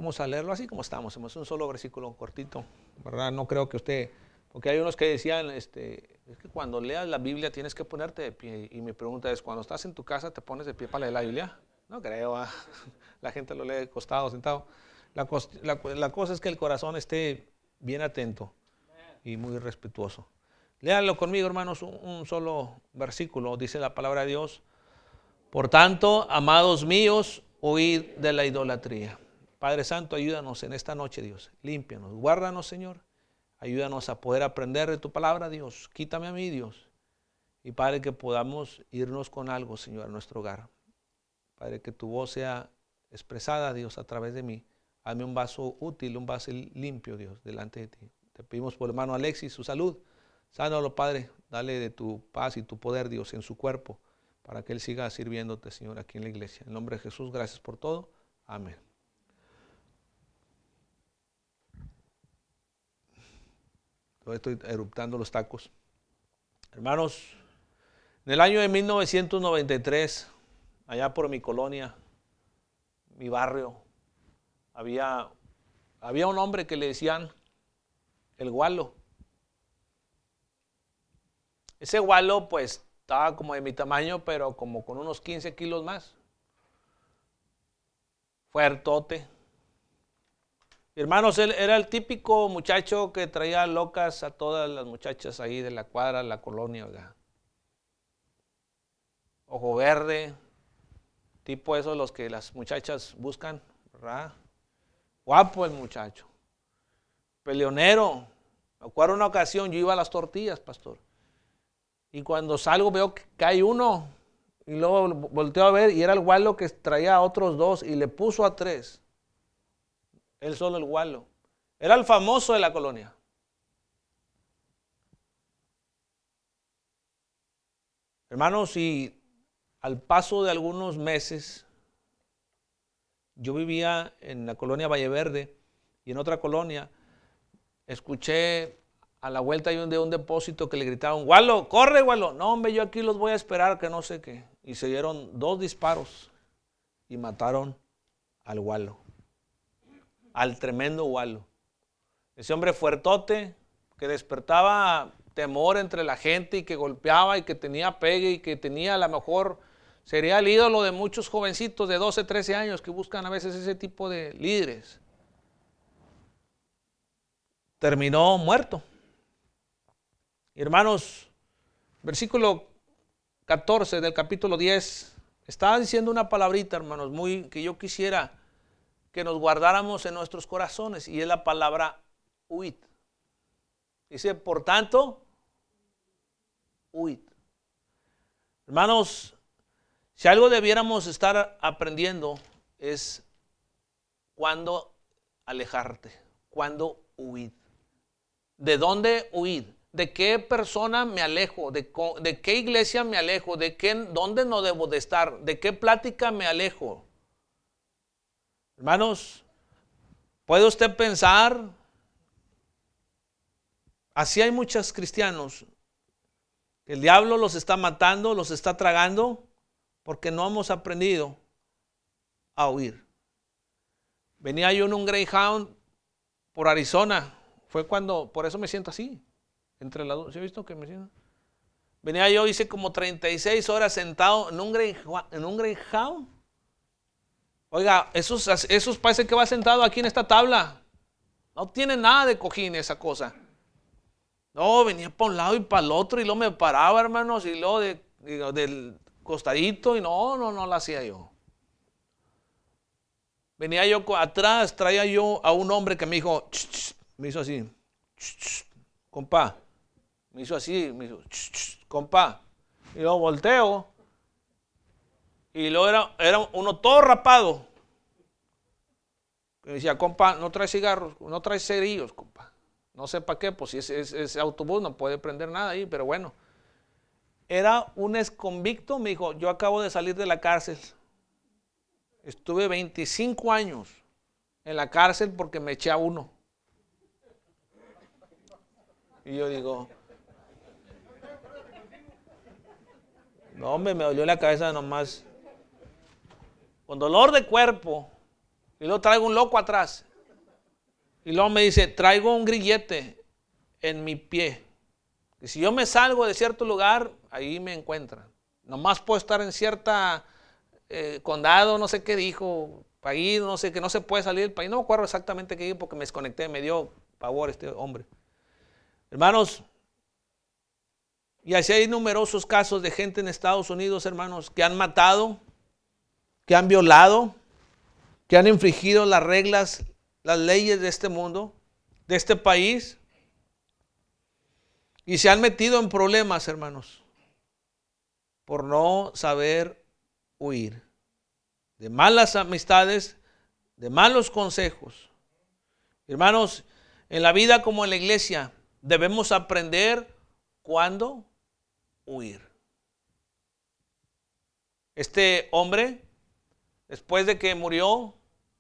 Vamos a leerlo así como estamos. Es un solo versículo cortito, ¿verdad? No creo que usted, porque hay unos que decían, es que cuando leas la Biblia tienes que ponerte de pie. Y mi pregunta es, cuando estás en tu casa, ¿te pones de pie para leer la Biblia? No creo. La gente lo lee acostado, sentado. La cosa es que el corazón esté bien atento y muy respetuoso. Léanlo conmigo, hermanos, un solo versículo. Dice la palabra de Dios: por tanto, amados míos, huid de la idolatría. Padre Santo, ayúdanos en esta noche, Dios. Límpianos, guárdanos, Señor. Ayúdanos a poder aprender de tu palabra, Dios. Quítame a mí, Dios. Y Padre, que podamos irnos con algo, Señor, a nuestro hogar. Padre, que tu voz sea expresada, Dios, a través de mí. Hazme un vaso útil, un vaso limpio, Dios, delante de ti. Te pedimos por el hermano Alexis su salud. Sánalo, Padre. Dale de tu paz y tu poder, Dios, en su cuerpo, para que él siga sirviéndote, Señor, aquí en la iglesia. En nombre de Jesús, gracias por todo. Amén. Estoy eruptando los tacos. Hermanos, en el año de 1993, allá por mi colonia, mi barrio, había un hombre que le decían el Gualo. Ese Gualo, pues, estaba como de mi tamaño, pero como con unos 15 kilos más. Fuertote. Hermanos, él era el típico muchacho que traía locas a todas las muchachas ahí de la cuadra, la colonia, ¿verdad? Ojo verde, tipo esos los que las muchachas buscan, ¿verdad? Guapo el muchacho. Peleonero. Me acuerdo una ocasión, yo iba a las tortillas, pastor. Y cuando salgo veo que cae uno. Y luego volteo a ver y era el Gualo que traía a otros dos y le puso a 3. Él solo el Gualo. Era el famoso de la colonia. Hermanos, y al paso de algunos meses, yo vivía en la colonia Valle Verde y en otra colonia, escuché a la vuelta de un depósito que le gritaban: Gualo, corre, Gualo. No, hombre, yo aquí los voy a esperar, que no sé qué. Y se dieron 2 disparos y mataron al Gualo. Al tremendo Gualo. Ese hombre fuertote que despertaba temor entre la gente y que golpeaba y que tenía pegue y que tenía, a lo mejor sería el ídolo de muchos jovencitos de 12, 13 años que buscan a veces ese tipo de líderes. Terminó muerto. Hermanos, versículo 14 del capítulo 10 está diciendo una palabrita, hermanos, muy que yo quisiera que nos guardáramos en nuestros corazones, y es la palabra huid. Dice, por tanto, huid. Hermanos, si algo debiéramos estar aprendiendo es cuándo alejarte, cuándo huir. ¿De dónde huir? ¿De qué persona me alejo? ¿De qué iglesia me alejo? ¿Dónde no debo de estar? ¿De qué plática me alejo? Hermanos, ¿puede usted pensar? Así hay muchos cristianos. El diablo los está matando, los está tragando, porque no hemos aprendido a huir. Venía yo en un Greyhound por Arizona. Fue cuando, por eso me siento así. Entre las dos, ¿sí he visto que me siento? Venía yo, hice como 36 horas sentado en un Greyhound. Oiga, esos parece que va sentado aquí en esta tabla. No tiene nada de cojín esa cosa. No, venía para un lado y para el otro y luego me paraba, hermanos, y luego del costadito y no la hacía yo. Venía yo atrás, traía yo a un hombre que me dijo, me hizo así, compa, me hizo así, me hizo, compa, y luego volteo, y luego era uno todo rapado, me decía, compa, no trae cigarros, no trae cerillos, compa, no sé para qué, pues si ese autobús no puede prender nada ahí, pero bueno, era un exconvicto, me dijo, yo acabo de salir de la cárcel. Estuve 25 años en la cárcel porque me eché a uno. Y yo digo, no, hombre, me dolió la cabeza nomás. Con dolor de cuerpo. Y luego traigo un loco atrás. Y luego me dice, traigo un grillete en mi pie. Y si yo me salgo de cierto lugar, ahí me encuentran. Nomás puedo estar en cierta condado, no sé qué dijo, país, no sé, que no se puede salir del país. No me acuerdo exactamente qué dijo porque me desconecté, me dio pavor este hombre. Hermanos, y así hay numerosos casos de gente en Estados Unidos, hermanos, que han matado, que han violado, que han infringido las reglas, las leyes de este mundo, de este país, y se han metido en problemas, hermanos, por no saber huir de malas amistades, de malos consejos. Hermanos, en la vida como en la iglesia, debemos aprender cuándo huir. Este hombre, después de que murió,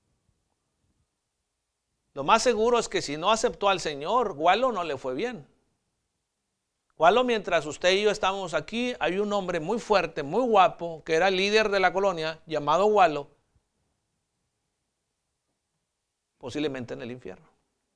lo más seguro es que si no aceptó al Señor, Wallo no le fue bien. Wallo, mientras usted y yo estamos aquí, hay un hombre muy fuerte, muy guapo, que era líder de la colonia, llamado Wallo, posiblemente en el infierno.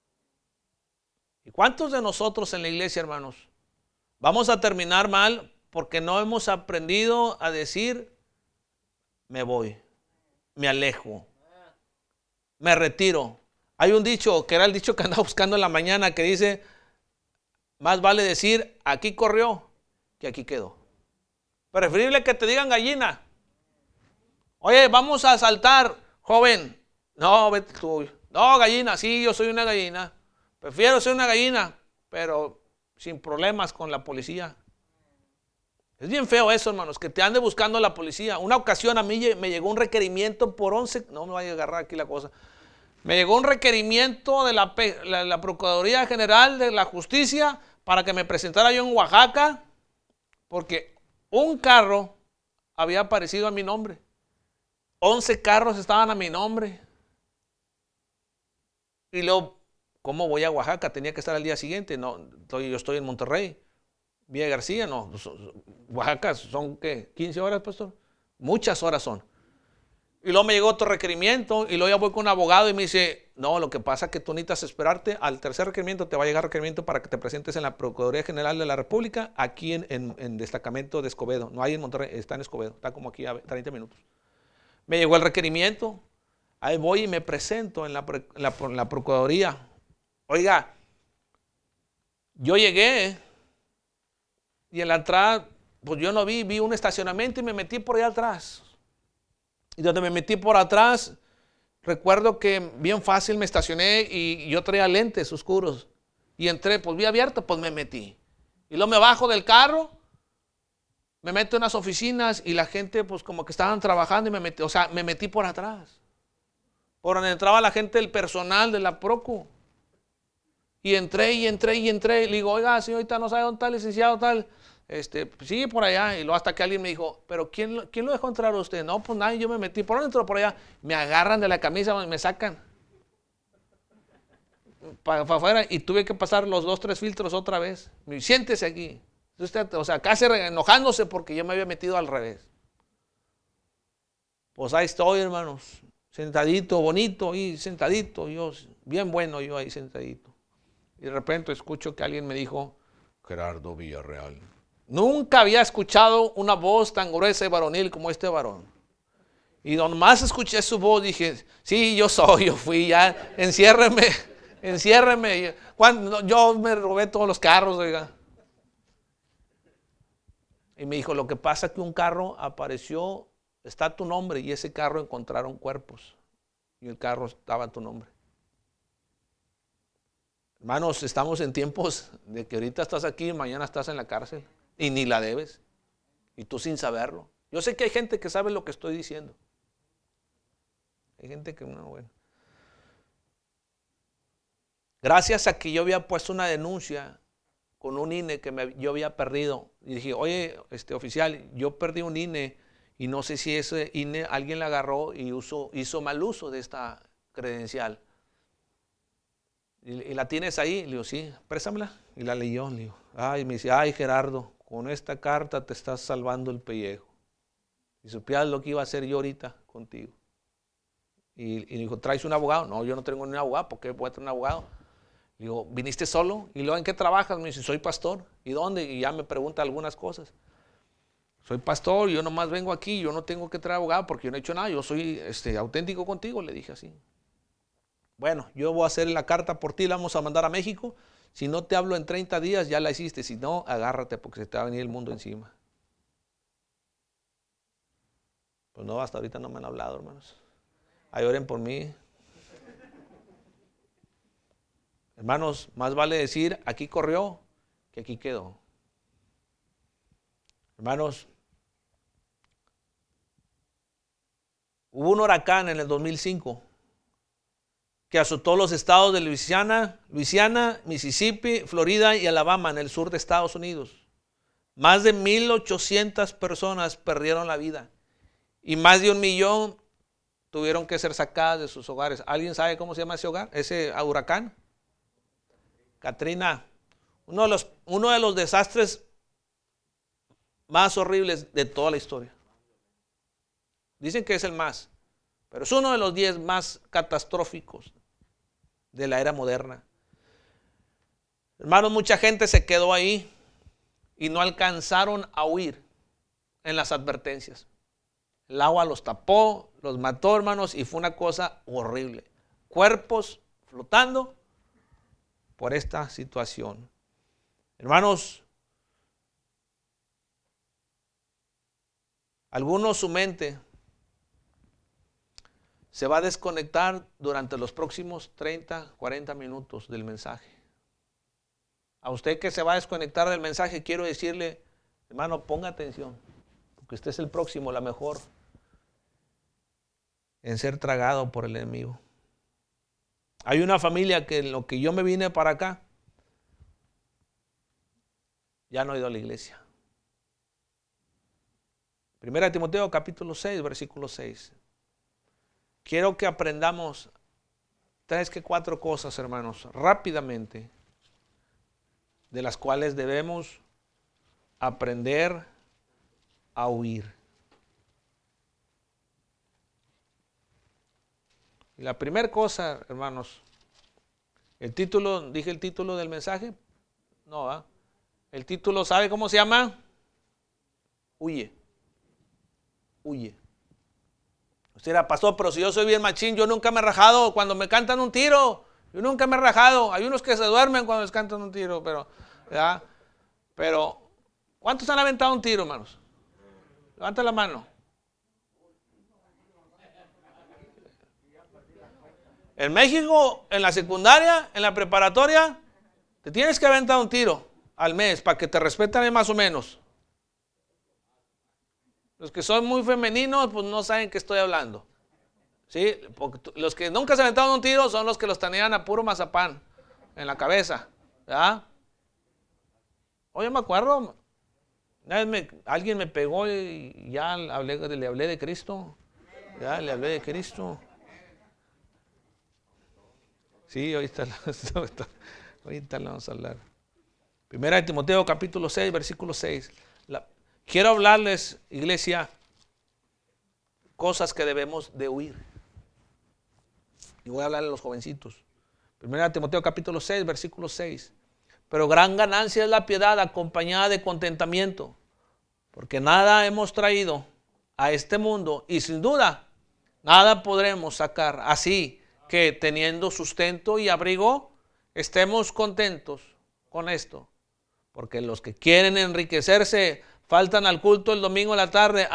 ¿Y cuántos de nosotros en la iglesia, hermanos, vamos a terminar mal porque no hemos aprendido a decir, me voy, me alejo, me retiro? Hay un dicho, que era el dicho que andaba buscando en la mañana, que dice, más vale decir, aquí corrió, que aquí quedó. Preferible que te digan gallina. Oye, vamos a saltar, joven. No, vete tú. No, gallina, sí, yo soy una gallina. Prefiero ser una gallina, pero sin problemas con la policía. Es bien feo eso, hermanos, que te ande buscando la policía. Una ocasión a mí me llegó un requerimiento por 11, no me vaya a agarrar aquí la cosa. Me llegó un requerimiento de la Procuraduría General de la Justicia para que me presentara yo en Oaxaca, porque un carro había aparecido a mi nombre. 11 carros estaban a mi nombre. Y luego, ¿cómo voy a Oaxaca? Tenía que estar al día siguiente. No, yo estoy en Monterrey. Villa García, no. Oaxaca son, ¿qué? ¿15 horas, pastor? Muchas horas son. Y luego me llegó otro requerimiento y luego ya voy con un abogado y me dice, no, lo que pasa es que tú necesitas esperarte. Al tercer requerimiento te va a llegar requerimiento para que te presentes en la Procuraduría General de la República, aquí en destacamento de Escobedo. No hay en Monterrey, está en Escobedo, está como aquí a 30 minutos. Me llegó el requerimiento, ahí voy y me presento en la Procuraduría. Oiga, yo llegué y en la entrada, pues yo no vi un estacionamiento y me metí por allá atrás. Y donde me metí por atrás, recuerdo que bien fácil me estacioné y yo traía lentes oscuros. Y entré, pues vi abierto, pues me metí. Y luego me bajo del carro, me meto en las oficinas y la gente pues como que estaban trabajando y me metí, o sea, me metí por atrás. Por donde entraba la gente, el personal de la Procu. Y entré. Y le digo, oiga, señorita, ¿no sabe dónde está el licenciado tal? Sí, por allá. Y luego hasta que alguien me dijo, ¿pero quién lo dejó entrar a usted? No, pues nadie, yo me metí. ¿Por dónde entró? Por allá. Me agarran de la camisa y me sacan para afuera y tuve que pasar los 2, 3 filtros otra vez. Siéntese aquí. Usted, o sea, casi enojándose porque yo me había metido al revés. Pues ahí estoy, hermanos. Sentadito, bonito, y sentadito. Yo, bien bueno yo ahí sentadito. Y de repente escucho que alguien me dijo, Gerardo Villarreal. Nunca había escuchado una voz tan gruesa y varonil como este varón. Y donde más escuché su voz dije, sí, yo fui ya, enciérreme. Yo me robé todos los carros, oiga. Y me dijo, lo que pasa es que un carro apareció, está tu nombre, y ese carro encontraron cuerpos. Y el carro estaba tu nombre. Hermanos, estamos en tiempos de que ahorita estás aquí y mañana estás en la cárcel. Y ni la debes. Y tú sin saberlo. Yo sé que hay gente que sabe lo que estoy diciendo. Hay gente que no, bueno. Gracias a que yo había puesto una denuncia con un INE que yo había perdido. Y dije, oye, oficial, yo perdí un INE y no sé si ese INE alguien la agarró y hizo mal uso de esta credencial. ¿Y la tienes ahí? Le digo, sí, préstamela. Y la leyó. Le digo, ay, me dice, ay, Gerardo, con esta carta te estás salvando el pellejo. Y supieras lo que iba a hacer yo ahorita contigo. Y dijo, ¿traes un abogado? No, yo no tengo ni un abogado. ¿Por qué voy a tener un abogado? Le digo, ¿viniste solo? Y luego, ¿en qué trabajas? Me dice, soy pastor. ¿Y dónde? Y ya me pregunta algunas cosas. Soy pastor, yo nomás vengo aquí, yo no tengo que traer abogado porque yo no he hecho nada, yo soy auténtico contigo, le dije así. Bueno, yo voy a hacer la carta por ti, la vamos a mandar a México. Si no te hablo en 30 días, ya la hiciste. Si no, agárrate porque se te va a venir el mundo encima. Pues no, hasta ahorita no me han hablado, hermanos. Ahí oren por mí. Hermanos, más vale decir, aquí corrió, que aquí quedó. Hermanos, hubo un huracán en el 2005 que azotó los estados de Luisiana, Mississippi, Florida y Alabama en el sur de Estados Unidos. Más de 1,800 personas perdieron la vida y más de 1 millón tuvieron que ser sacadas de sus hogares. ¿Alguien sabe cómo se llama ese hogar, ese huracán? Katrina. Uno de los desastres más horribles de toda la historia. Dicen que es el más, pero es uno de los 10 más catastróficos de la era moderna. Hermanos, mucha gente se quedó ahí y no alcanzaron a huir en las advertencias. El agua los tapó, los mató, hermanos, y fue una cosa horrible. Cuerpos flotando por esta situación. Hermanos, algunos su mente se va a desconectar durante los próximos 30, 40 minutos del mensaje. A usted que se va a desconectar del mensaje, quiero decirle, hermano, ponga atención, porque usted es el próximo, la mejor en ser tragado por el enemigo. Hay una familia que en lo que yo me vine para acá, ya no ha ido a la iglesia. 1 Timoteo capítulo 6, versículo 6. Quiero que aprendamos 3 que 4 cosas, hermanos, rápidamente, de las cuales debemos aprender a huir. Y la primera cosa, hermanos, dije el título del mensaje, no, ¿eh? El título, ¿sabe cómo se llama? Huye. Huye. Usted dirá, pastor, pero si yo soy bien machín, yo nunca me he rajado cuando me cantan un tiro. Yo nunca me he rajado. Hay unos que se duermen cuando les cantan un tiro, pero, ¿verdad? Pero, ¿cuántos han aventado un tiro, hermanos? Levanta la mano. En México, en la secundaria, en la preparatoria, te tienes que aventar un tiro al mes para que te respeten más o menos. Los que son muy femeninos, pues no saben qué estoy hablando. ¿Sí? Porque los que nunca se aventaron un tiro son los que los tenían a puro mazapán en la cabeza. ¿Verdad? Oye, me acuerdo, alguien me pegó y ya le hablé de Cristo. Ya le hablé de Cristo. Sí, ahorita le vamos a hablar. 1 Timoteo capítulo 6, versículo 6. Quiero hablarles, iglesia, cosas que debemos de huir. Y voy a hablarle a los jovencitos. 1 Timoteo capítulo 6, versículo 6. Pero gran ganancia es la piedad acompañada de contentamiento, porque nada hemos traído a este mundo y sin duda nada podremos sacar. Así que teniendo sustento y abrigo, estemos contentos con esto. Porque los que quieren enriquecerse faltan al culto el domingo en la tarde.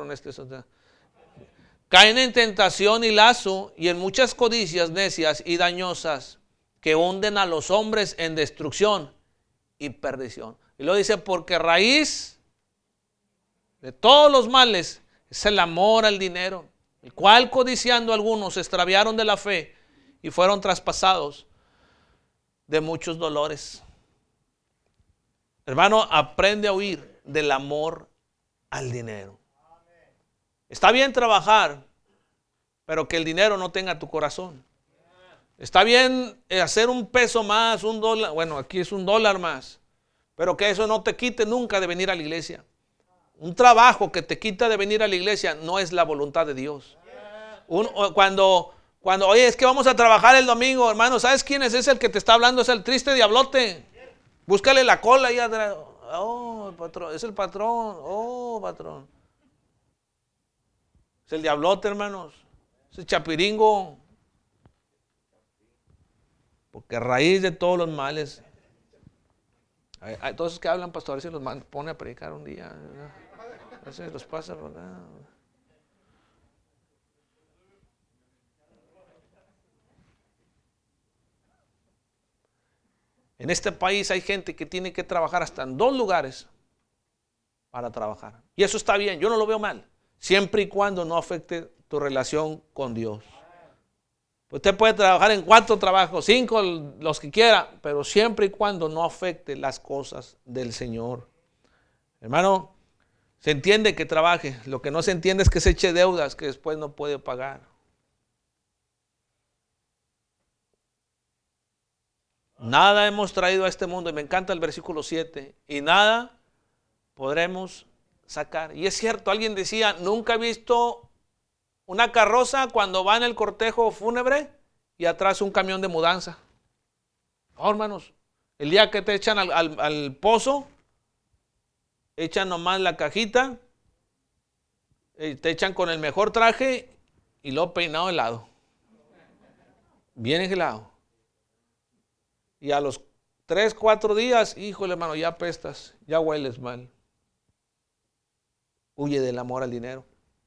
Caen en tentación y lazo y en muchas codicias necias y dañosas que hunden a los hombres en destrucción y perdición. Y luego dice, porque raíz de todos los males es el amor al dinero, el cual codiciando algunos se extraviaron de la fe y fueron traspasados de muchos dolores. Hermano, aprende a huir del amor al dinero. Está bien trabajar, pero que el dinero no tenga tu corazón. Está bien hacer un peso más, $1, bueno, aquí es $1 más, pero que eso no te quite nunca de venir a la iglesia. Un trabajo que te quita de venir a la iglesia no es la voluntad de Dios. Cuando, oye, es que vamos a trabajar el domingo, hermano, ¿sabes quién es ese el que te está hablando? Es el triste diablote. Búscale la cola ahí atrás. Oh, el patrón, es el patrón. Oh, patrón. Es el diablote, hermanos. Es el chapiringo. Porque a raíz de todos los males. Hay todos esos que hablan, pastor, a ver si los pone a predicar un día. A ver si los pasa por acá. En este país hay gente que tiene que trabajar hasta en 2 lugares para trabajar. Y eso está bien, yo no lo veo mal, siempre y cuando no afecte tu relación con Dios. Usted puede trabajar en 4 trabajos, 5, los que quiera, pero siempre y cuando no afecte las cosas del Señor. Hermano, se entiende que trabaje, lo que no se entiende es que se eche deudas que después no puede pagar. Nada hemos traído a este mundo, y me encanta el versículo 7, y nada podremos sacar. Y es cierto, alguien decía, nunca he visto una carroza cuando va en el cortejo fúnebre y atrás un camión de mudanza. Oh, hermanos, el día que te echan al pozo, echan nomás la cajita, te echan con el mejor traje y luego peinado de lado. Bien gelado. Y a los 3, 4 días, híjole, hermano, ya apestas, ya hueles mal. Huye del amor al dinero.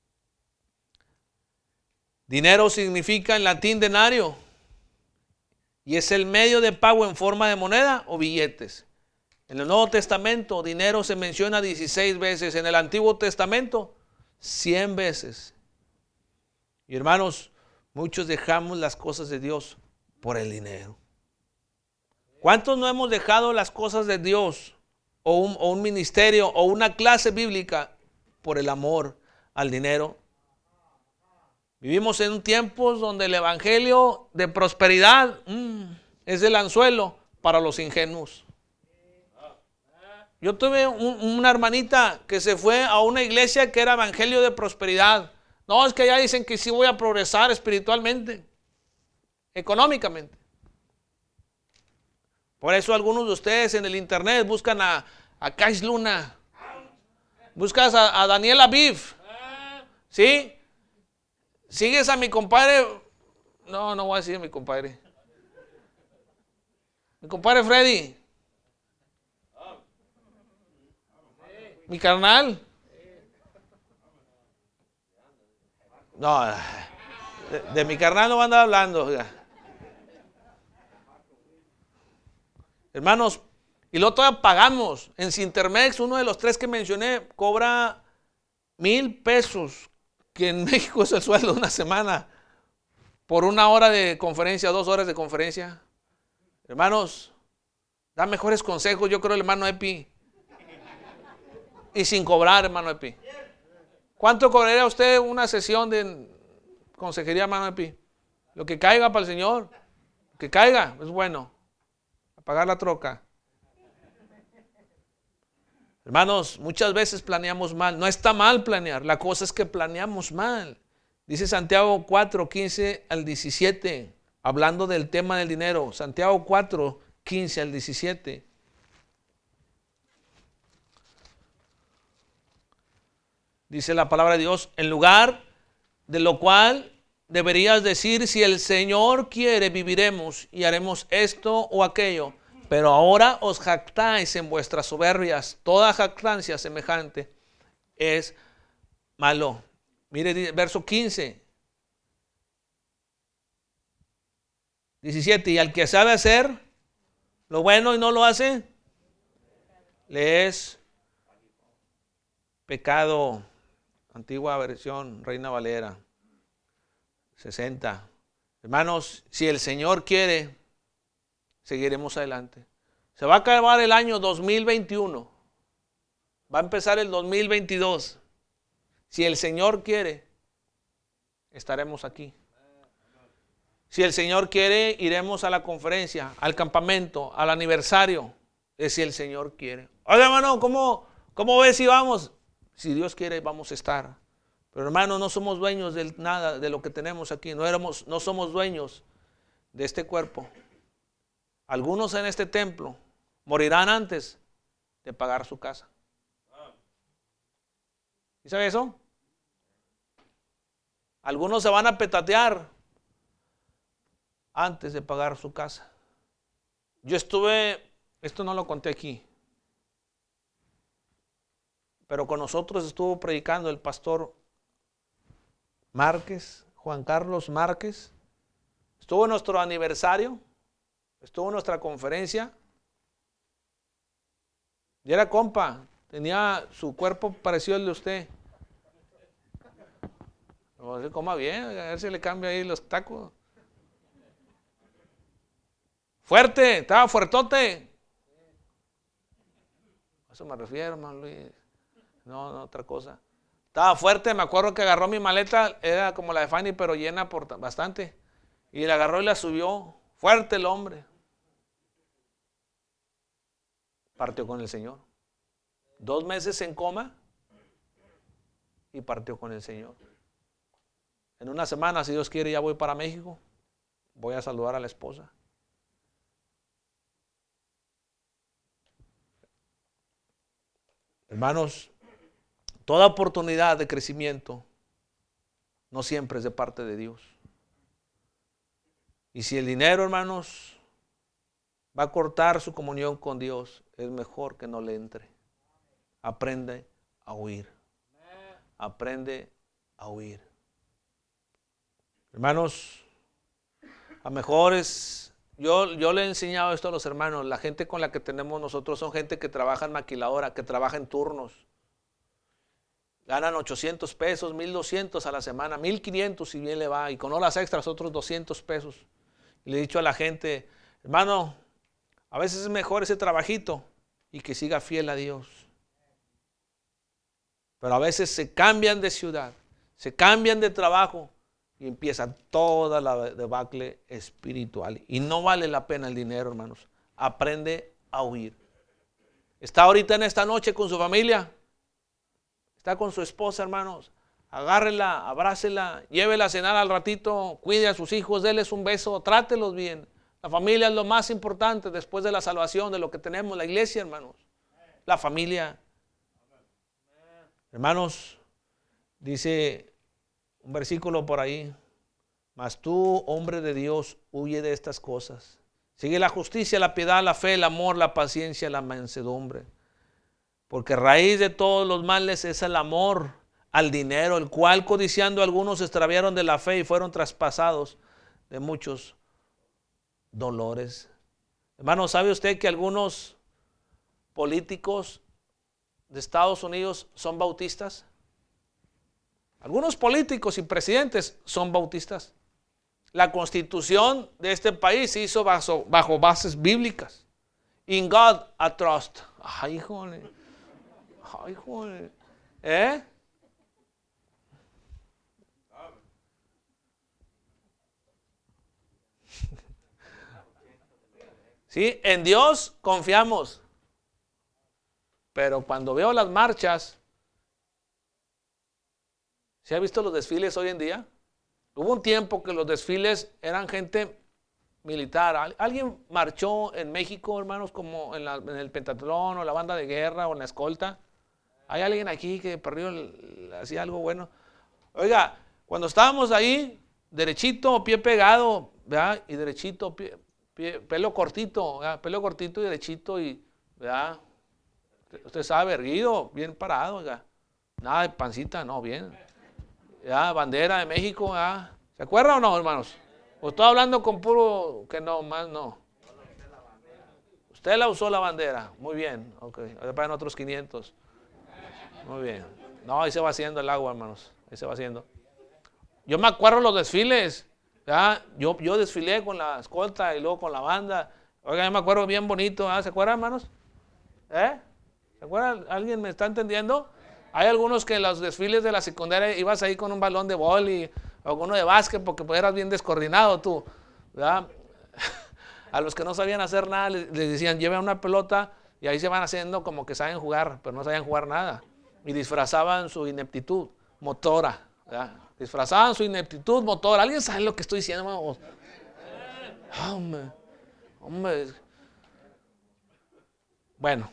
Dinero significa en latín denario. Y es el medio de pago en forma de moneda o billetes. En el Nuevo Testamento, dinero se menciona 16 veces. En el Antiguo Testamento, 100 veces. Y hermanos, muchos dejamos las cosas de Dios por el dinero. ¿Cuántos no hemos dejado las cosas de Dios o un ministerio o una clase bíblica por el amor al dinero? Vivimos en tiempos donde el evangelio de prosperidad es el anzuelo para los ingenuos. Yo tuve una hermanita que se fue a una iglesia que era evangelio de prosperidad. No, es que allá dicen que sí voy a progresar espiritualmente, económicamente. Por eso algunos de ustedes en el internet buscan a Cash Luna, buscas a Daniel Aviv, ¿sí? Sigues a mi compadre, no voy a decir a mi compadre Freddy, mi carnal. No, de mi carnal no van a andar hablando. Hermanos, y luego todavía pagamos. En Cintermex, uno de los 3 que mencioné, cobra 1,000 pesos, que en México es el sueldo de una semana, por 1 hora de conferencia, 2 horas de conferencia. Hermanos, da mejores consejos, yo creo, el hermano Epi. Y sin cobrar, hermano Epi. ¿Cuánto cobraría usted una sesión de consejería, hermano Epi? Lo que caiga para el Señor, lo que caiga, es bueno. Pagar la troca. Hermanos, muchas veces planeamos mal. No está mal planear, la cosa es que planeamos mal. Dice Santiago 4, 15 al 17, hablando del tema del dinero. Santiago 4, 15 al 17. Dice la palabra de Dios, en lugar de lo cual deberías decir, si el Señor quiere, viviremos y haremos esto o aquello. Pero ahora os jactáis en vuestras soberbias. Toda jactancia semejante es malo. Mire, verso 15. 17. Y al que sabe hacer lo bueno y no lo hace, le es pecado. Antigua versión, Reina Valera 60. Hermanos, si el Señor quiere, seguiremos adelante. Se va a acabar el año 2021. Va a empezar el 2022. Si el Señor quiere, estaremos aquí. Si el Señor quiere, iremos a la conferencia, al campamento, al aniversario. Es si el Señor quiere. Oye, hermano, ¿cómo ves si vamos? Si Dios quiere, vamos a estar. Pero hermanos, no somos dueños de nada de lo que tenemos aquí. No somos dueños de este cuerpo. Algunos en este templo morirán antes de pagar su casa. ¿Y sabe eso? Algunos se van a petatear antes de pagar su casa. Yo estuve, esto no lo conté aquí, pero con nosotros estuvo predicando el pastor Márquez, Juan Carlos Márquez. Estuvo en nuestro aniversario, estuvo en nuestra conferencia. Y era compa, tenía su cuerpo parecido al de usted. No se coma bien, a ver si le cambia ahí los tacos. Fuerte, estaba fuertote. A eso me refiero, hermano Luis. No, otra cosa. Estaba fuerte, me acuerdo que agarró mi maleta, era como la de Fanny, pero llena por bastante. Y la agarró y la subió. Fuerte el hombre. Partió con el Señor. 2 meses en coma y partió con el Señor. En una semana, si Dios quiere, ya voy para México. Voy a saludar a la esposa. Hermanos, toda oportunidad de crecimiento no siempre es de parte de Dios. Y si el dinero, hermanos, va a cortar su comunión con Dios, es mejor que no le entre. Aprende a huir. Aprende a huir. Hermanos, a mejores, yo le he enseñado esto a los hermanos. La gente con la que tenemos nosotros son gente que trabaja en maquiladora, que trabaja en turnos. Ganan 800 pesos, 1,200 a la semana, 1,500 si bien le va, y con horas extras otros 200 pesos. Y le he dicho a la gente, hermano, a veces es mejor ese trabajito y que siga fiel a Dios. Pero a veces se cambian de ciudad, se cambian de trabajo y empieza toda la debacle espiritual. Y no vale la pena el dinero, hermanos. Aprende a huir. ¿Está ahorita en esta noche con su familia? ¿Está con su esposa, hermanos? Agárrela, abrácela, llévela a cenar al ratito, cuide a sus hijos, déles un beso, trátelos bien. La familia es lo más importante después de la salvación, de lo que tenemos, la iglesia, hermanos. La familia. Hermanos, dice un versículo por ahí, mas tú, hombre de Dios, huye de estas cosas. Sigue la justicia, la piedad, la fe, el amor, la paciencia, la mansedumbre. Porque raíz de todos los males es el amor al dinero, el cual codiciando algunos se extraviaron de la fe y fueron traspasados de muchos dolores. Hermano, ¿sabe usted que algunos políticos de Estados Unidos son bautistas? Algunos políticos y presidentes son bautistas. La constitución de este país se hizo bajo bases bíblicas. In God I trust. Ay, híjole. Ay, híjole. Sí, en Dios confiamos. Pero cuando veo las marchas, ¿se ha visto los desfiles hoy en día? Hubo un tiempo que los desfiles eran gente militar. ¿Alguien marchó en México, hermanos, como en el pentatlón o la banda de guerra o en la escolta? ¿Hay alguien aquí que perdió hacía algo bueno? Oiga, cuando estábamos ahí, derechito, pie pegado, ¿verdad? Y derechito, pelo cortito, ¿verdad? Pelo cortito y derechito, y ¿verdad? Usted sabe, erguido, bien parado, ¿verdad? Nada de pancita, no, bien. ¿Verdad? Bandera de México, ¿verdad? ¿Se acuerdan o no, hermanos? ¿O estoy hablando con puro que no, más no? Usted la usó la bandera, muy bien, ok. Ahora pagan otros 500. Muy bien. No, ahí se va haciendo el agua, hermanos. Ahí se va haciendo. Yo me acuerdo los desfiles. ¿Ya? Yo desfilé con la escolta y luego con la banda. Oiga, yo me acuerdo bien bonito. ¿Se acuerdan, hermanos? ¿Se acuerdan? ¿Alguien me está entendiendo? Hay algunos que en los desfiles de la secundaria ibas ahí con un balón de vóley o uno de básquet porque pues eras bien descoordinado tú. ¿Verdad? A los que no sabían hacer nada les decían, lleven una pelota y ahí se van haciendo como que saben jugar, pero no sabían jugar nada. Y disfrazaban su ineptitud. motora, ¿verdad? Disfrazaban su ineptitud motora. ¿Alguien sabe lo que estoy diciendo, hermanos? Hombre. Bueno.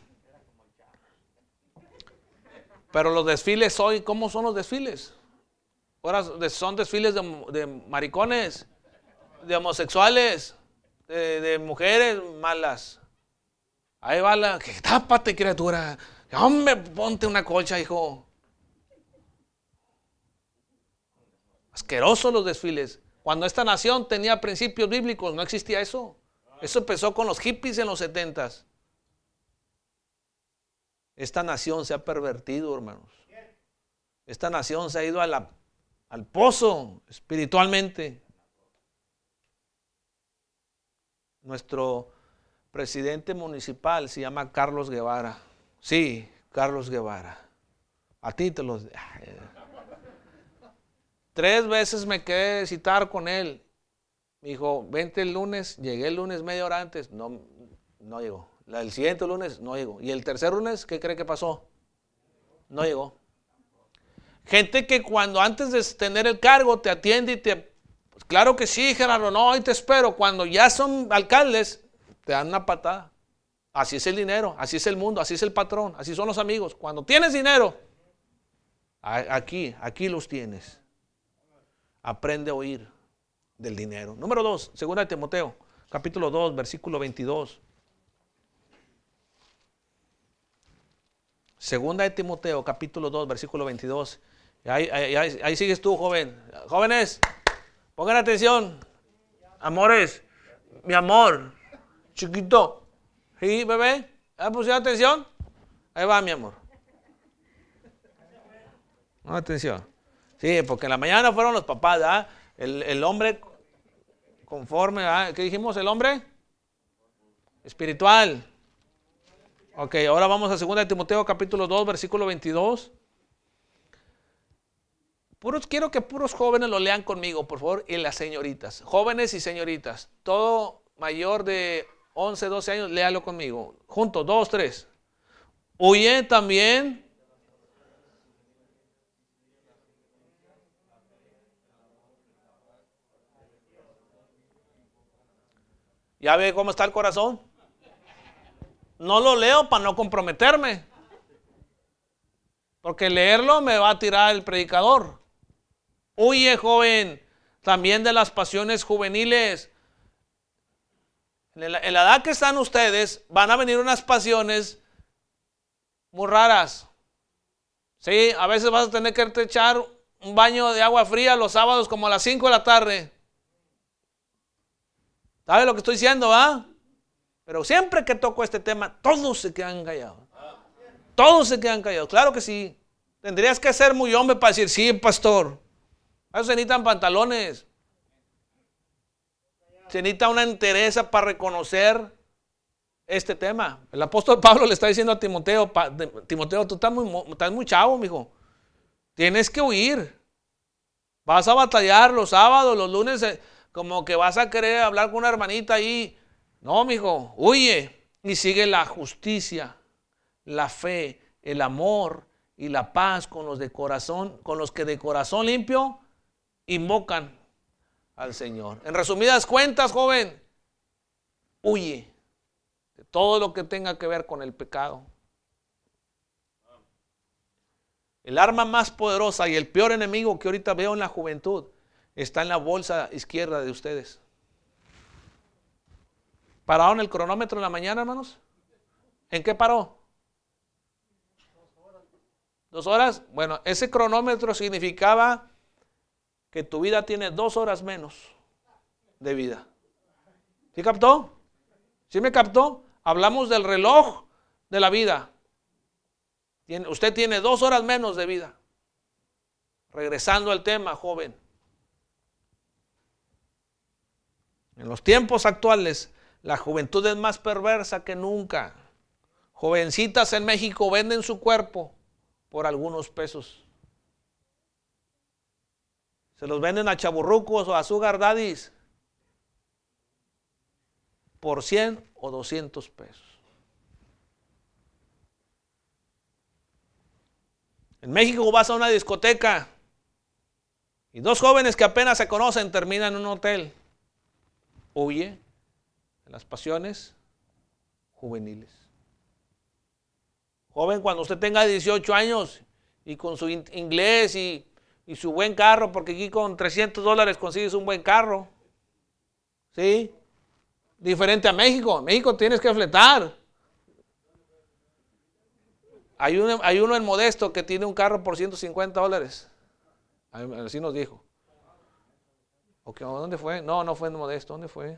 Pero los desfiles hoy, ¿cómo son los desfiles? Ahora son desfiles de maricones, de homosexuales, de mujeres malas. Ahí va que tápate, criatura. Hombre, ponte una colcha, hijo. Asquerosos los desfiles. Cuando esta nación tenía principios bíblicos, no existía eso. Eso empezó con los hippies en los 70s. Esta nación se ha pervertido, hermanos. Esta nación se ha ido al pozo espiritualmente. Nuestro presidente municipal se llama Carlos Guevara. Sí, Carlos Guevara. A ti te los... 3 veces me quedé de citar con él. Me dijo, vente el lunes. Llegué el lunes media hora antes. No llegó. El siguiente lunes no llegó. Y el tercer lunes, ¿qué cree que pasó? No llegó. Gente que cuando antes de tener el cargo te atiende y pues claro que sí, Gerardo, no, hoy te espero. Cuando ya son alcaldes, te dan una patada. Así es el dinero, así es el mundo, así es el patrón, así son los amigos. Cuando tienes dinero, aquí los tienes. Aprende a oír del dinero. Número 2, 2 Timoteo, capítulo 2, versículo 22. 2 Timoteo, capítulo 2, versículo 22. Ahí sigues tú, joven. Jóvenes, pongan atención. Amores, mi amor, chiquito. ¿Sí, bebé? ¿Pusieron atención? Ahí va, mi amor. No, atención. Sí, porque en la mañana fueron los papás, ¿verdad? El hombre conforme, ¿verdad? ¿Qué dijimos? ¿El hombre? Espiritual. Ok, ahora vamos a 2 Timoteo capítulo 2, versículo 22. Quiero que puros jóvenes lo lean conmigo, por favor, y las señoritas. Jóvenes y señoritas. Todo mayor de 11, 12 años, léalo conmigo. Juntos, 2, 3. Huye también. ¿Ya ve cómo está el corazón? No lo leo para no comprometerme. Porque leerlo me va a tirar el predicador. Huye, joven, también de las pasiones juveniles. En la edad que están ustedes, van a venir unas pasiones muy raras. Sí, a veces vas a tener que echar un baño de agua fría los sábados como a las 5 de la tarde. ¿Sabe lo que estoy diciendo, va? Pero siempre que toco este tema, todos se quedan callados. Todos se quedan callados, claro que sí. Tendrías que ser muy hombre para decir, sí, pastor. A eso se necesitan pantalones. Se necesita una entereza para reconocer este tema. El apóstol Pablo le está diciendo a Timoteo, Timoteo, tú estás muy chavo, mijo. Tienes que huir. Vas a batallar los sábados, los lunes, como que vas a querer hablar con una hermanita ahí. No, mijo, huye y sigue la justicia, la fe, el amor y la paz con los que de corazón limpio invocan al Señor. En resumidas cuentas, joven, huye de todo lo que tenga que ver con el pecado. El arma más poderosa y el peor enemigo que ahorita veo en la juventud está en la bolsa izquierda de ustedes. ¿Pararon el cronómetro en la mañana, hermanos? ¿En qué paró? 2 horas. Bueno, ese cronómetro significaba que tu vida tiene 2 horas menos de vida. ¿Sí captó? ¿Sí me captó? Hablamos del reloj de la vida. Usted tiene 2 horas menos de vida. Regresando al tema, joven. En los tiempos actuales, la juventud es más perversa que nunca. Jovencitas en México venden su cuerpo por algunos pesos. Se los venden a chaburrucos o a sugar daddies por 100 o 200 pesos. En México vas a una discoteca Y dos jóvenes que apenas se conocen terminan en un hotel. Huye de las pasiones juveniles. Joven, cuando usted tenga 18 años y con su inglés y su buen carro, porque aquí con $300 consigues un buen carro. ¿Sí? Diferente a México. En México tienes que fletar. Hay uno en Modesto que tiene un carro por $150. Así nos dijo. ¿Dónde fue? No fue en Modesto. ¿Dónde fue?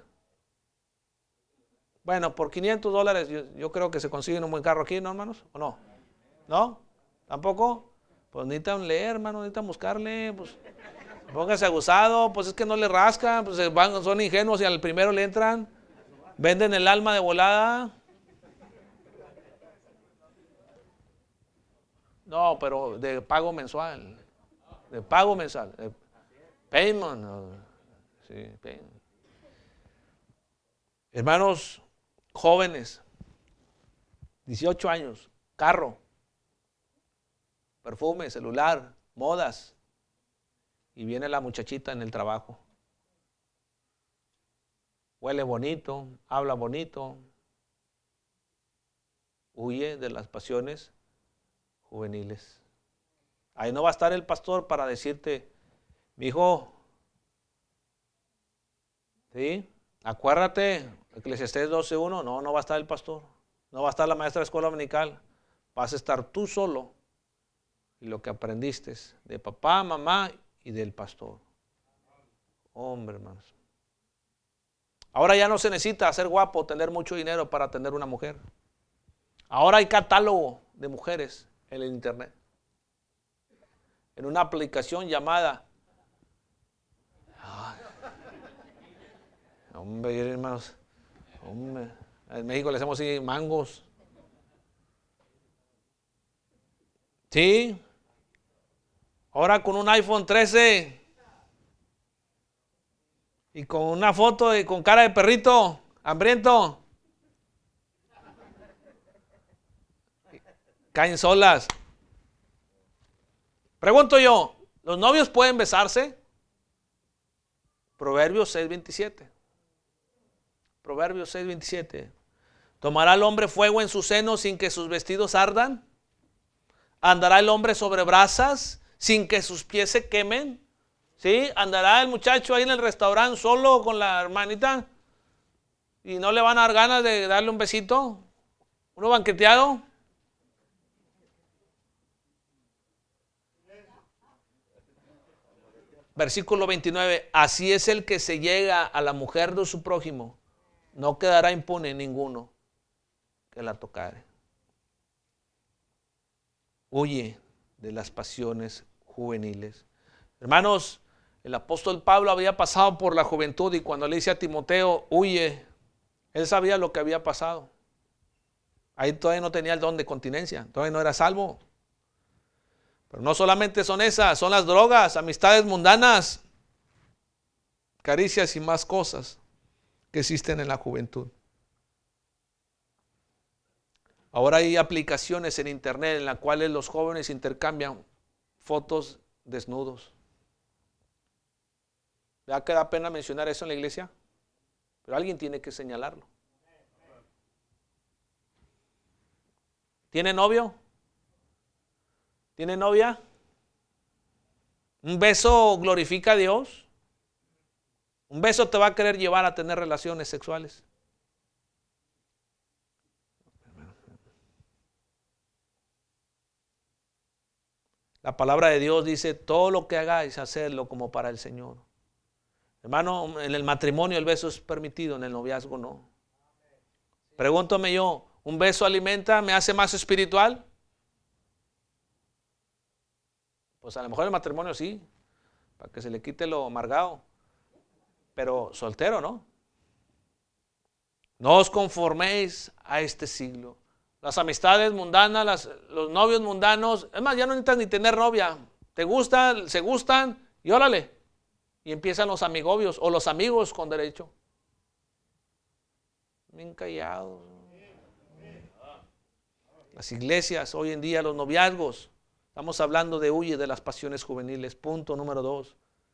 Bueno, por $500 yo creo que se consigue un buen carro aquí, ¿no, hermanos? ¿O no? ¿No? ¿Tampoco? Pues necesitan leer, hermano, necesitan buscarle, pues póngase abusado, pues es que no le rascan, pues son ingenuos y al primero le entran, venden el alma de volada. No, pero de pago mensual. De pago mensual. Payment. Sí, payment. Hermanos jóvenes, 18 años, carro, perfume, celular, modas. Y viene la muchachita en el trabajo. Huele bonito, habla bonito. Huye de las pasiones juveniles. Ahí no va a estar el pastor para decirte, mi hijo, ¿sí? Acuérdate, Eclesiastés 12:1, no va a estar el pastor, no va a estar la maestra de escuela dominical, vas a estar tú solo y lo que aprendiste de papá, mamá y del pastor. Hombre, hermanos. Ahora ya no se necesita ser guapo, tener mucho dinero para tener una mujer. Ahora hay catálogo de mujeres en el internet. En una aplicación llamada. Hombre, hermanos. Hombre. En México le hacemos así mangos. Sí. Ahora con un iPhone 13 y con una foto con cara de perrito hambriento, caen solas. Pregunto yo, ¿los novios pueden besarse? Proverbios 6:27. Proverbios 6:27. ¿Tomará el hombre fuego en su seno sin que sus vestidos ardan? ¿Andará el hombre sobre brasas sin que sus pies se quemen? ¿Sí? ¿Andará el muchacho ahí en el restaurante solo con la hermanita y no le van a dar ganas de darle un besito? ¿Uno banqueteado? Versículo 29. Así es el que se llega a la mujer de su prójimo, no quedará impune ninguno que la tocare. Huye de las pasiones juveniles. Hermanos, el apóstol Pablo había pasado por la juventud y cuando le dice a Timoteo, huye, él sabía lo que había pasado. Ahí todavía no tenía el don de continencia, todavía no era salvo. Pero no solamente son esas, son las drogas, amistades mundanas, caricias y más cosas que existen en la juventud. Ahora hay aplicaciones en internet en las cuales los jóvenes intercambian fotos desnudos. ¿Ya que da pena mencionar eso en la iglesia? Pero alguien tiene que señalarlo. ¿Tiene novio? ¿Tiene novia? ¿Un beso glorifica a Dios? ¿Un beso te va a querer llevar a tener relaciones sexuales? La palabra de Dios dice, todo lo que hagáis, hacedlo como para el Señor. Hermano, en el matrimonio el beso es permitido, en el noviazgo no. Pregúntame yo, ¿un beso alimenta, me hace más espiritual? Pues a lo mejor el matrimonio sí, para que se le quite lo amargado. Pero soltero, ¿no? No os conforméis a este siglo. Las amistades mundanas, los novios mundanos, es más, ya no necesitas ni tener novia. Te gustan, se gustan y órale. Y empiezan los amigobios o los amigos con derecho. Bien callados. Las iglesias, hoy en día, los noviazgos. Estamos hablando de huye de las pasiones juveniles. Punto número 2.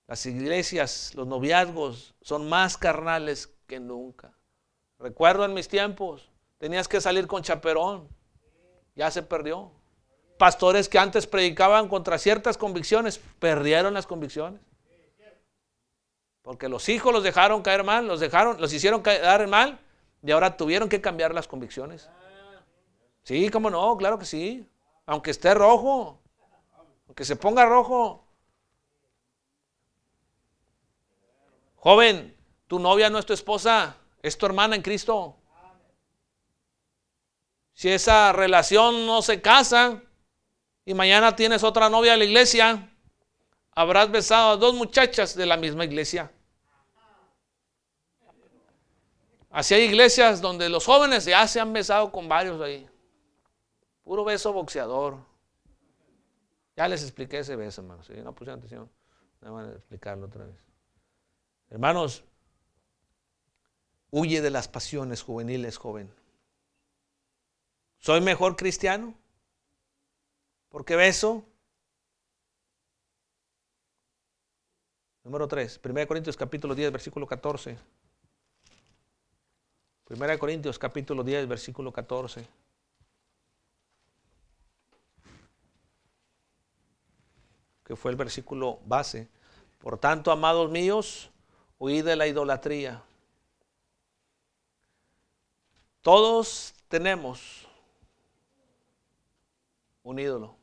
Las iglesias, los noviazgos son más carnales que nunca. Recuerdo en mis tiempos, tenías que salir con chaperón. Ya se perdió. Pastores que antes predicaban contra ciertas convicciones, perdieron las convicciones. Porque los hijos los dejaron caer mal, los hicieron quedar mal y ahora tuvieron que cambiar las convicciones. Sí, cómo no, claro que sí. Aunque esté rojo, aunque se ponga rojo. Joven, tu novia no es tu esposa, es tu hermana en Cristo. Si esa relación no se casa y mañana tienes otra novia en la iglesia, habrás besado a 2 muchachas de la misma iglesia. Así hay iglesias donde los jóvenes ya se han besado con varios ahí. Puro beso boxeador. Ya les expliqué ese beso, hermanos. Si no pusieron atención, me van a explicarlo otra vez. Hermanos, huye de las pasiones juveniles, joven. ¿Soy mejor cristiano? ¿Por qué beso? Número 3, 1 Corintios capítulo 10, versículo 14. 1 Corintios capítulo 10, versículo 14. Que fue el versículo base. Por tanto, amados míos, huid de la idolatría. Todos tenemos un ídolo.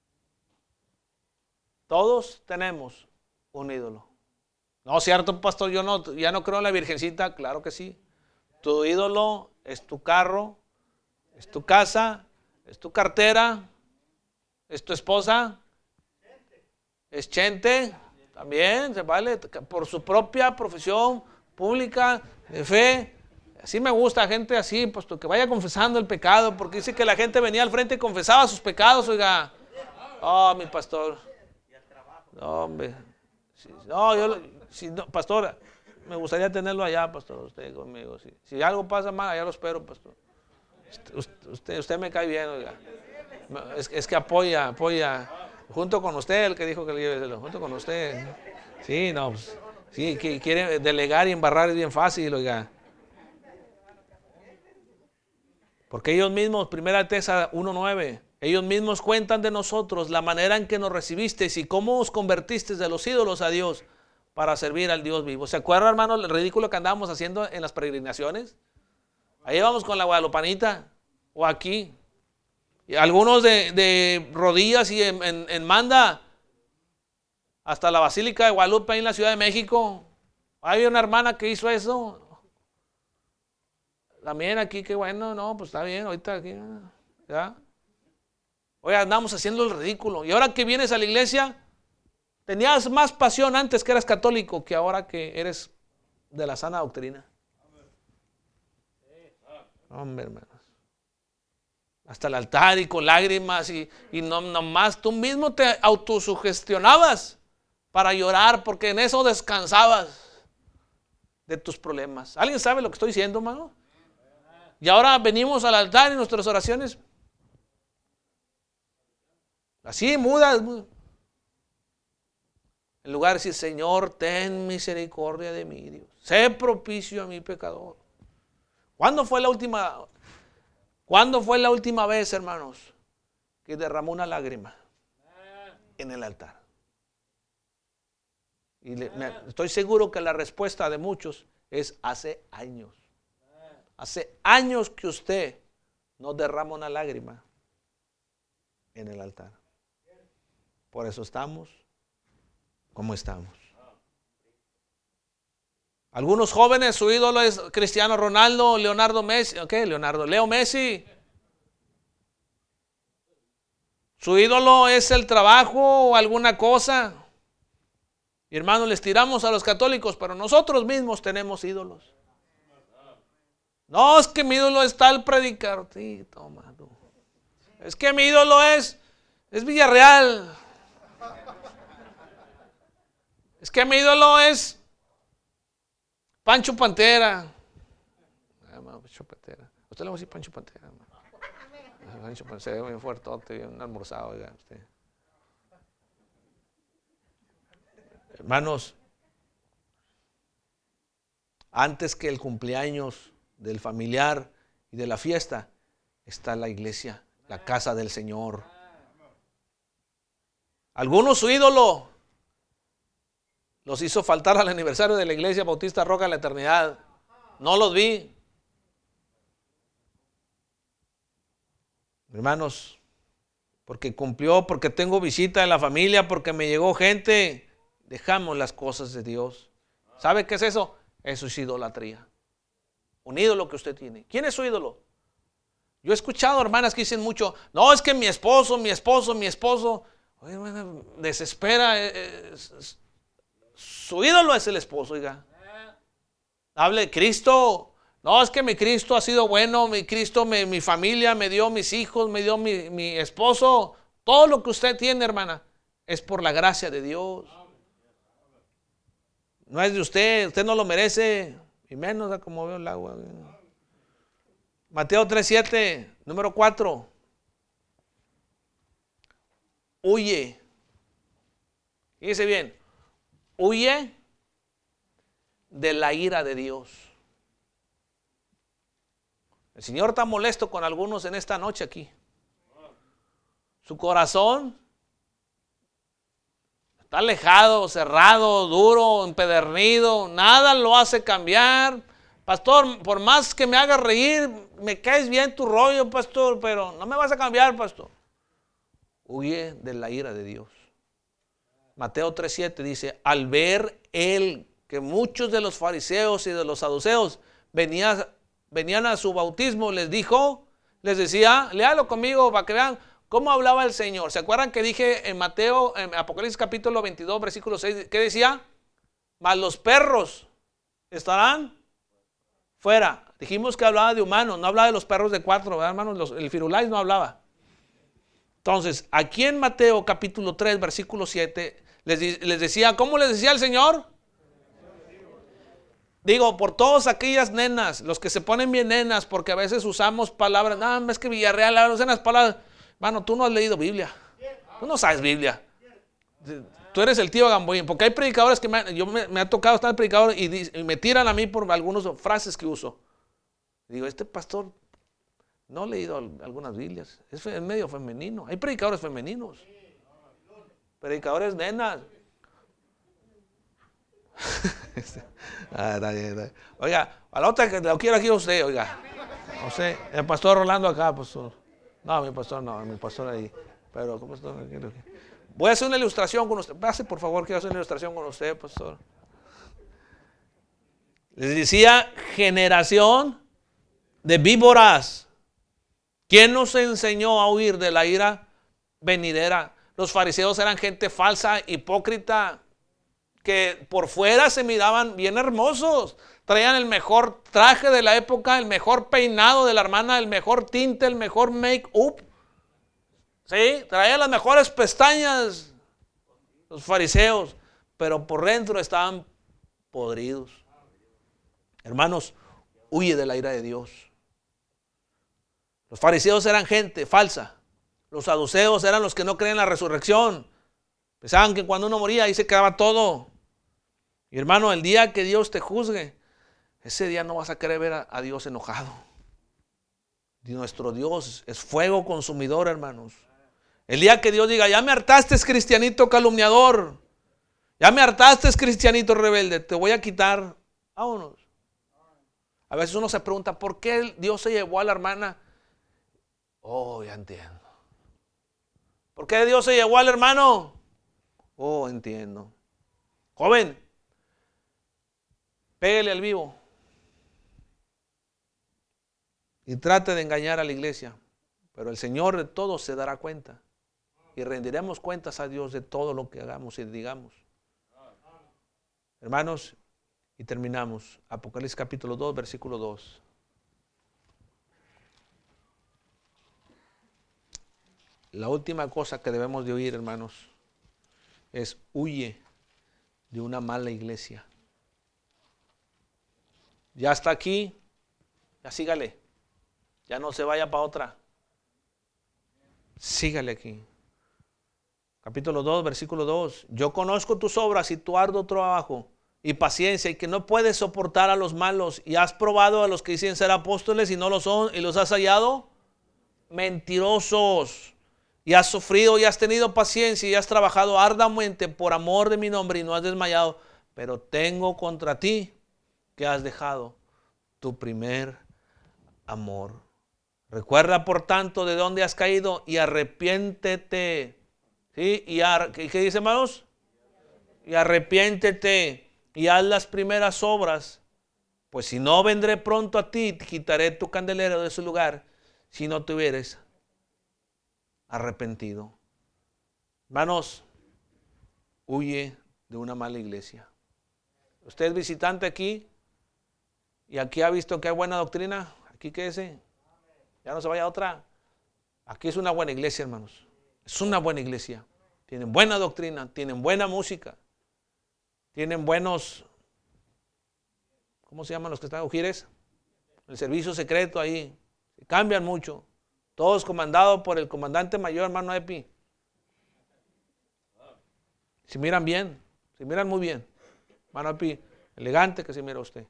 Todos tenemos un ídolo. No, cierto, pastor, ya no creo en la Virgencita. Claro que sí. Tu ídolo es tu carro, es tu casa, es tu cartera, es tu esposa, es Chente, también se vale por su propia profesión pública de fe. Así me gusta gente así, pues que vaya confesando el pecado, porque dice que la gente venía al frente y confesaba sus pecados, oiga. Oh, mi pastor. No, hombre. No, pastor, me gustaría tenerlo allá, pastor, usted conmigo. Si algo pasa mal, allá lo espero, pastor. Usted me cae bien, oiga. Es que apoya. Junto con usted, el que dijo que le lleve, junto con usted. Sí, no, pues, sí, que quiere delegar y embarrar es bien fácil, oiga. Porque ellos mismos, 1 Tesalonicenses 1:9, ellos mismos cuentan de nosotros la manera en que nos recibisteis y cómo os convertisteis de los ídolos a Dios para servir al Dios vivo. ¿Se acuerdan, hermano, el ridículo que andábamos haciendo en las peregrinaciones? Ahí vamos con la guadalupanita, o aquí. Y algunos de rodillas y en manda, hasta la Basílica de Guadalupe, ahí en la Ciudad de México. Hay una hermana que hizo eso. También aquí, qué bueno, no, pues está bien, ahorita aquí, ¿ya? Oye, andamos haciendo el ridículo. Y ahora que vienes a la iglesia, tenías más pasión antes que eras católico que ahora que eres de la sana doctrina. Hombre, hermanos. Hasta el altar y con lágrimas y no nomás tú mismo te autosugestionabas para llorar porque en eso descansabas de tus problemas. ¿Alguien sabe lo que estoy diciendo, hermano? Y ahora venimos al altar y nuestras oraciones así mudas. En lugar de decir, Señor, ten misericordia de mí, Dios. Sé propicio a mi pecador. ¿Cuándo fue la última vez, hermanos, que derramó una lágrima en el altar? Y estoy seguro que la respuesta de muchos es hace años. Hace años que usted no derrama una lágrima en el altar. Por eso estamos como estamos. Algunos jóvenes, su ídolo es Cristiano Ronaldo, Leo Messi. Su ídolo es el trabajo o alguna cosa. Y hermanos, les tiramos a los católicos, pero nosotros mismos tenemos ídolos. No, es que mi ídolo es tal predicador. Sí, toma tú. Es que mi ídolo es Villarreal. Es que mi ídolo es Pancho Pantera. Pancho Pantera. Usted le va a decir Pancho Pantera. Pancho Pantera se ve muy fuertote, bien almorzado, oiga usted. Hermanos, antes que el cumpleaños del familiar y de la fiesta, está la iglesia, la casa del Señor. Algunos su ídolo los hizo faltar al aniversario de la Iglesia Bautista Roca de la Eternidad. No los vi. Hermanos, porque cumplió, porque tengo visita de la familia, porque me llegó gente, dejamos las cosas de Dios. ¿Sabe qué es eso? Eso es idolatría. Un ídolo que usted tiene. ¿Quién es su ídolo? Yo he escuchado hermanas que dicen mucho, no, es que mi esposo. Oye, hermana, desespera. Su ídolo es el esposo, oiga. Hable de Cristo. No, es que mi Cristo ha sido bueno, mi Cristo, mi familia me dio mis hijos, me dio mi esposo. Todo lo que usted tiene, hermana, es por la gracia de Dios. No es de usted no lo merece, y menos como veo el agua. Mateo 3:7, número 4. Huye. Fíjese bien, huye de la ira de Dios. El Señor está molesto con algunos en esta noche aquí. Su corazón está alejado, cerrado, duro, empedernido. Nada lo hace cambiar. Pastor, por más que me hagas reír, me caes bien tu rollo, pastor, pero no me vas a cambiar, pastor. Huye de la ira de Dios. Mateo 3:7 dice, al ver él que muchos de los fariseos y de los saduceos venían a su bautismo, les decía, léalo conmigo para que vean cómo hablaba el Señor. ¿Se acuerdan que dije en Mateo, en Apocalipsis capítulo 22, versículo 6, qué decía? Mas los perros estarán fuera. Dijimos que hablaba de humanos, no hablaba de los perros de 4, ¿verdad, hermanos? El Firulais no hablaba. Entonces, aquí en Mateo capítulo 3, versículo 7, les decía, ¿cómo les decía el Señor? Digo, por todas aquellas nenas, los que se ponen bien nenas, porque a veces usamos palabras, no, es que Villarreal usan las palabras. Mano, tú no has leído Biblia. Tú no sabes Biblia. Tú eres el tío Gamboín, porque hay predicadores que me ha tocado estar predicador y me tiran a mí por algunas frases que uso. Digo, este pastor no ha leído algunas Biblias, es medio femenino. Hay predicadores femeninos, predicadores nenas. Oiga, a la otra que lo quiero aquí usted, oiga. No sé, el pastor Rolando acá, pastor. No, mi pastor ahí. Pero, ¿cómo está? Voy a hacer una ilustración con usted. Pase, por favor, quiero hacer una ilustración con usted, pastor. Les decía, generación de víboras. ¿Quién nos enseñó a huir de la ira venidera? Los fariseos eran gente falsa, hipócrita, que por fuera se miraban bien hermosos. Traían el mejor traje de la época, el mejor peinado de la hermana, el mejor tinte, el mejor make-up. ¿Sí? Traían las mejores pestañas, los fariseos, pero por dentro estaban podridos. Hermanos, huye de la ira de Dios. Los fariseos eran gente falsa. Los saduceos eran los que no creen en la resurrección. Pensaban que cuando uno moría ahí se quedaba todo. Y hermano, el día que Dios te juzgue, ese día no vas a querer ver a Dios enojado. Y nuestro Dios es fuego consumidor, hermanos. El día que Dios diga, ya me hartaste, cristianito calumniador. Ya me hartaste, cristianito rebelde. Te voy a quitar. Vámonos. A veces uno se pregunta, ¿por qué Dios se llevó a la hermana? Oh, ya entiendo. ¿Por qué Dios se llevó al hermano? Oh, entiendo. Joven, pégale al vivo y trate de engañar a la iglesia, pero el Señor de todo se dará cuenta y rendiremos cuentas a Dios de todo lo que hagamos y digamos. Hermanos, y terminamos. Apocalipsis capítulo 2, versículo 2. La última cosa que debemos de oír, hermanos, es huye de una mala iglesia. Ya está aquí, ya sígale. Ya no se vaya para otra. Sígale aquí. Capítulo 2, versículo 2. Yo conozco tus obras y tu arduo trabajo y paciencia, y que no puedes soportar a los malos, y has probado a los que dicen ser apóstoles y no lo son, y los has hallado mentirosos. Y has sufrido y has tenido paciencia y has trabajado arduamente por amor de mi nombre y no has desmayado. Pero tengo contra ti que has dejado tu primer amor. Recuerda, por tanto, de dónde has caído y arrepiéntete. ¿Sí? ¿Qué dice, hermanos? Y arrepiéntete y haz las primeras obras. Pues si no, vendré pronto a ti y te quitaré tu candelero de su lugar si no te hubieres arrepentido. Hermanos, huye de una mala iglesia. Usted es visitante aquí y aquí ha visto que hay buena doctrina. Aquí quédese. Ya no se vaya a otra. Aquí es una buena iglesia, hermanos. Es una buena iglesia. Tienen buena doctrina, tienen buena música, tienen buenos, ¿cómo se llaman los que están? ¿Ujires? El servicio secreto ahí. Cambian mucho. Todos comandados por el comandante mayor, hermano Epi. Se miran bien, se miran muy bien. Hermano Epi, elegante que se mira usted.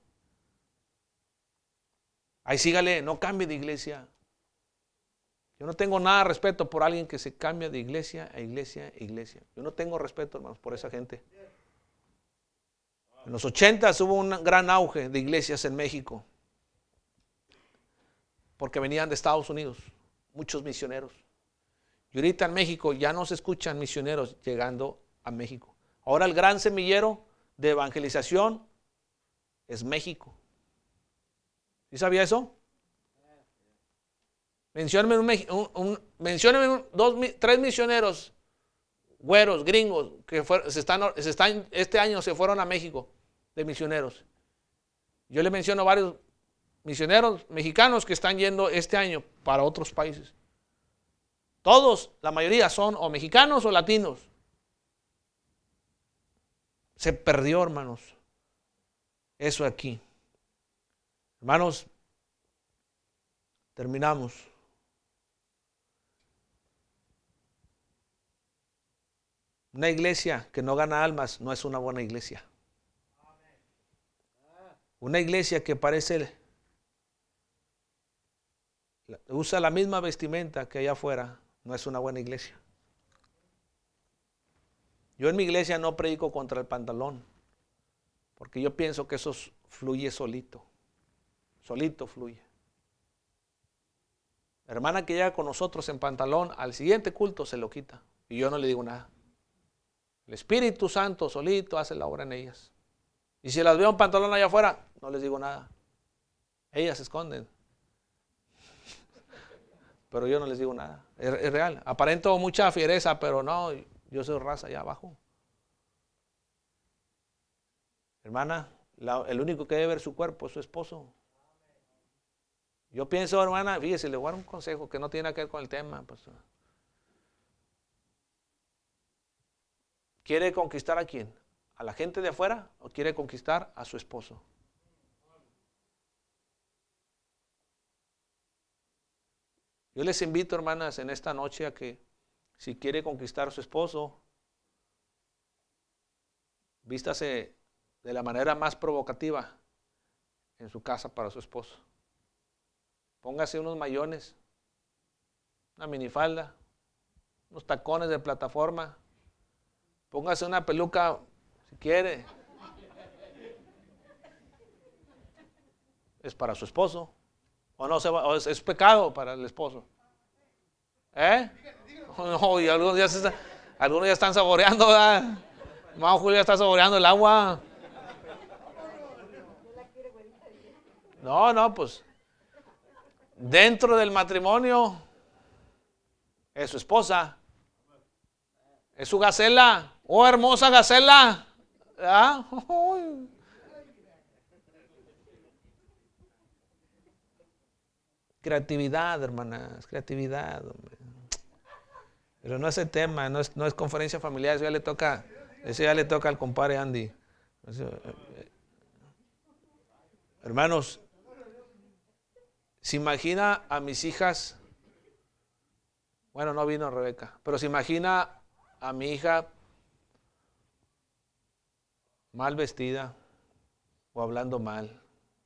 Ahí sígale, no cambie de iglesia. Yo no tengo nada de respeto por alguien que se cambia de iglesia a iglesia a iglesia. Yo no tengo respeto, hermanos, por esa gente. En los 80 hubo un gran auge de iglesias en México, porque venían de Estados Unidos, muchos misioneros. Y ahorita en México ya no se escuchan misioneros llegando a México. Ahora el gran semillero de evangelización es México. ¿Sí sabía eso? Mencióneme tres misioneros güeros, gringos, que este año se fueron a México de misioneros. Yo le menciono varios misioneros mexicanos que están yendo este año para otros países. Todos, la mayoría son o mexicanos o latinos. Se perdió, hermanos, eso aquí. Hermanos, terminamos. Una iglesia que no gana almas no es una buena iglesia. Una iglesia que usa la misma vestimenta que allá afuera no es una buena iglesia. Yo en mi iglesia no predico contra el pantalón, porque yo pienso que eso fluye solito. Solito fluye. La hermana que llega con nosotros en pantalón, al siguiente culto se lo quita y yo no le digo nada. El Espíritu Santo solito hace la obra en ellas. Y si las veo en pantalón allá afuera, no les digo nada. Ellas se esconden. Pero yo no les digo nada. Es real. Aparento mucha fiereza, pero no, yo soy raza allá abajo. Hermana, el único que debe ver su cuerpo es su esposo. Yo pienso, hermana, fíjese, le voy a dar un consejo que no tiene nada que ver con el tema, pastor. ¿Quiere conquistar a quién? ¿A la gente de afuera o quiere conquistar a su esposo? Yo les invito, hermanas, en esta noche a que si quiere conquistar a su esposo, vístase de la manera más provocativa en su casa para su esposo. Póngase unos mayones, una minifalda, unos tacones de plataforma. Póngase una peluca si quiere. Es para su esposo. O no, es pecado para el esposo. No, y algunos ya están saboreando, ¿verdad? Mamá Julia está saboreando el agua. No, pues dentro del matrimonio es su esposa, es su gacela. Oh, hermosa gacela. ¿Ah? Creatividad, hermanas, creatividad, hombre. Pero no es el tema, no es conferencia familiar, eso ya le toca al compadre Andy. Hermanos, se imagina a mis hijas, bueno, no vino Rebeca, pero se imagina a mi hija mal vestida o hablando mal.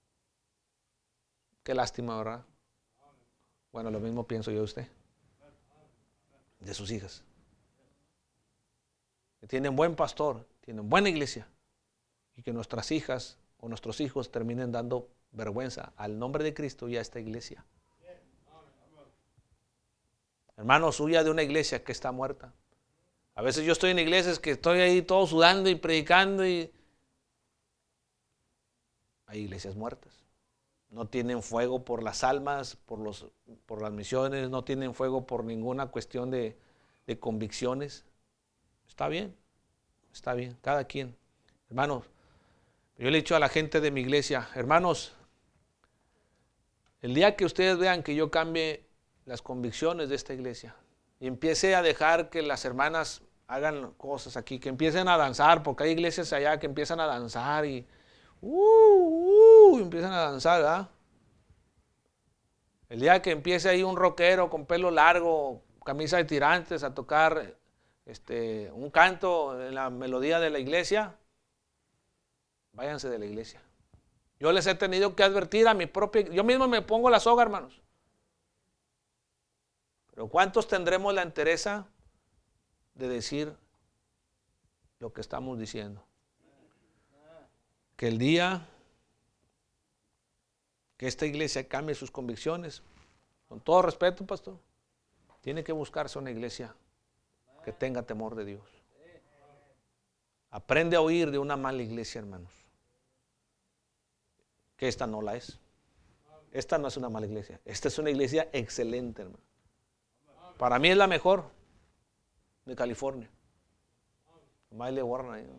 Qué lástima, ¿verdad? Bueno, lo mismo pienso yo de usted, de sus hijas. Que tienen buen pastor, tienen buena iglesia, y que nuestras hijas o nuestros hijos terminen dando vergüenza al nombre de Cristo y a esta iglesia. Hermanos, huya de una iglesia que está muerta. A veces yo estoy en iglesias que estoy ahí todo sudando y predicando y hay iglesias muertas. No tienen fuego por las almas, por las misiones, no tienen fuego por ninguna cuestión de convicciones. Está bien, cada quien. Hermanos, yo le he dicho a la gente de mi iglesia, hermanos, el día que ustedes vean que yo cambie las convicciones de esta iglesia y empiece a dejar que las hermanas hagan cosas aquí, que empiecen a danzar, porque hay iglesias allá que empiezan a danzar y empiezan a danzar, ¿verdad? El día que empiece ahí un rockero con pelo largo, camisa de tirantes a tocar un canto en la melodía de la iglesia, váyanse de la iglesia. Yo les he tenido que advertir a mi propia, yo mismo me pongo la soga, hermanos. Pero ¿cuántos tendremos la entereza de decir lo que estamos diciendo? Que el día que esta iglesia cambie sus convicciones, con todo respeto, pastor, tiene que buscarse una iglesia que tenga temor de Dios. Aprende a huir de una mala iglesia, hermanos. Que esta no la es. Esta no es una mala iglesia. Esta es una iglesia excelente, hermano. Para mí es la mejor de California. Más le borran ahí.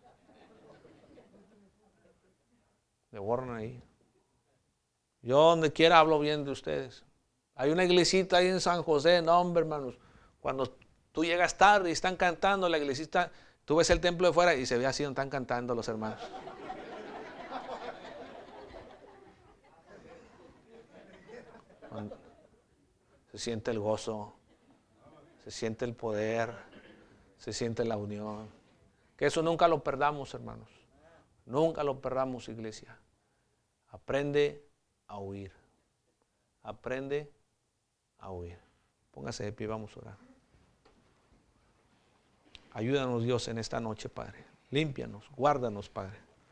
Le borran ahí. Yo donde quiera hablo bien de ustedes. Hay una iglesita ahí en San José, no hombre, hermanos. Cuando tú llegas tarde y están cantando, la iglesita, tú ves el templo de fuera y se ve así donde están cantando los hermanos. Se siente el gozo, se siente el poder, se siente la unión. Que eso nunca lo perdamos, hermanos. Nunca lo perdamos, iglesia. Aprende a huir. Aprende a huir. Póngase de pie, vamos a orar. Ayúdanos, Dios, en esta noche, Padre. Límpianos, guárdanos, Padre.